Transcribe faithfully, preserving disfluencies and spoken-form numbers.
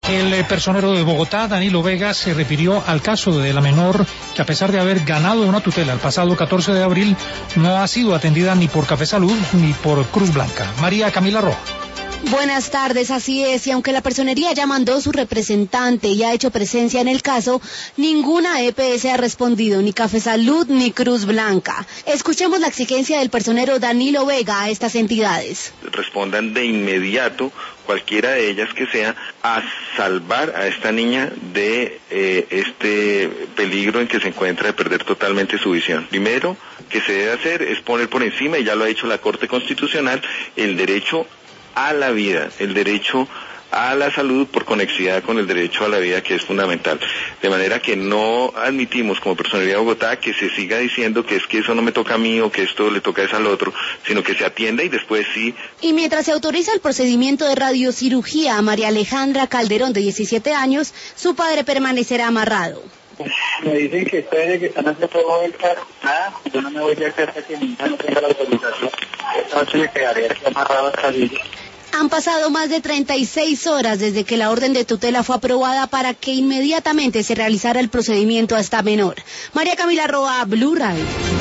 El personero de Bogotá, Danilo Vega, se refirió al caso de la menor que, a pesar de haber ganado una tutela el pasado catorce de abril, no ha sido atendida ni por Café Salud ni por Cruz Blanca. María Camila Roa. Buenas tardes, así es, y aunque la personería ya mandó su representante y ha hecho presencia en el caso, ninguna E P S ha respondido, ni Café Salud ni Cruz Blanca. Escuchemos la exigencia del personero Danilo Vega a estas entidades. Respondan de inmediato, cualquiera de ellas que sea, a salvar a esta niña de eh, este peligro en que se encuentra de perder totalmente su visión. Primero que se debe hacer es poner por encima, y ya lo ha hecho la Corte Constitucional, el derecho a la vida, el derecho a la salud por conexidad con el derecho a la vida, que es fundamental. De manera que no admitimos como Personería de Bogotá que se siga diciendo que es que eso no me toca a mí o que esto le toca es al otro, sino que se atienda y después sí. Y mientras se autoriza el procedimiento de radiocirugía a María Alejandra Calderón, de diecisiete años, su padre permanecerá amarrado. Me dicen que ustedes que están haciendo todo el carro, nada, yo no me voy a hacer que mi hija no tenga la autorización. Esta noche me quedaré aquí amarrado hasta el... Han pasado más de treinta y seis horas desde que la orden de tutela fue aprobada para que inmediatamente se realizara el procedimiento a esta menor. María Camila Roa, Blue Radio.